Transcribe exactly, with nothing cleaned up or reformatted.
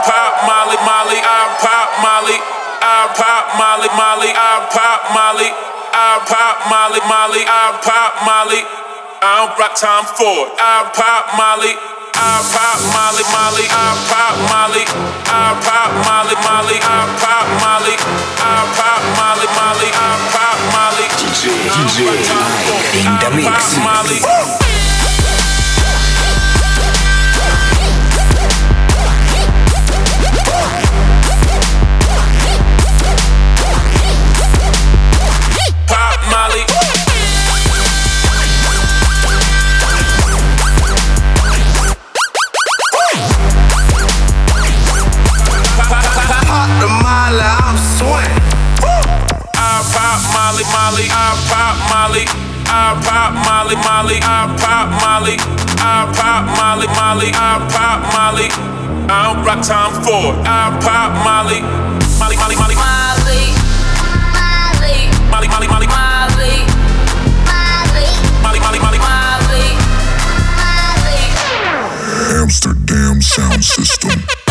pop Molly, Molly, I pop Molly, I pop Molly, Molly, I pop Molly, I pop Molly, Molly, I pop Molly. I don't got time for it. I pop Molly, I pop Molly, Molly, I pop Molly, I pop Molly, Molly, I pop Molly, I pop Molly, Molly, I pop Molly. D J, D J, in the mix. Molly. Molly, I pop Molly, I pop Molly, Molly, I pop Molly, I pop Molly, Molly, I pop Molly. I don't got time for it. I pop Molly, Molly, Molly, Molly, Molly, Molly, Molly, Molly, Molly, Molly, Molly, Molly, Molly, Molly, Molly, Molly. Amsterdam Sound System.